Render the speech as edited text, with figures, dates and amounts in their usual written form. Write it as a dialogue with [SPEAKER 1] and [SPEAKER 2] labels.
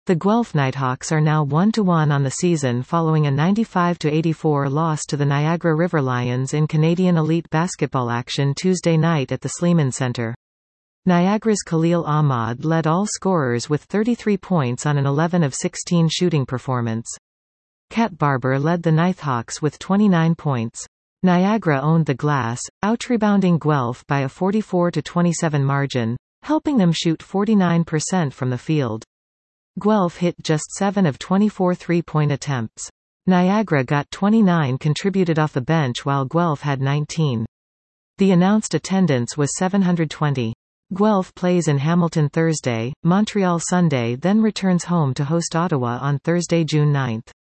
[SPEAKER 1] The Guelph Nighthawks are now 1-1 on the season following a 95-84 loss to the Niagara River Lions in Canadian Elite Basketball action Tuesday night at the Sleeman Centre. Niagara's Khalil Ahmad led all scorers with 33 points on an 11 of 16 shooting performance. Kat Barber led the Nighthawks with 29 points. Niagara owned the glass, outrebounding Guelph by a 44-27 margin, helping them shoot 49% from the field. Guelph hit just 7 of 24 three-point attempts. Niagara got 29 contributed off the bench while Guelph had 19. The announced attendance was 720. Guelph plays in Hamilton Thursday, Montreal Sunday, then returns home to host Ottawa on Thursday, June 9.